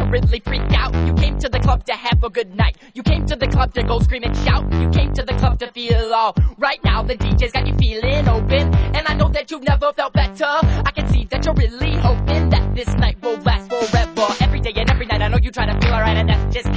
really freak out. You came to the club to have a good night. You came to the club to go scream and shout. You came to the club to feel all right. Now the DJ's got you feeling open, and I know that you've never felt better. I can see that you're really hoping that this night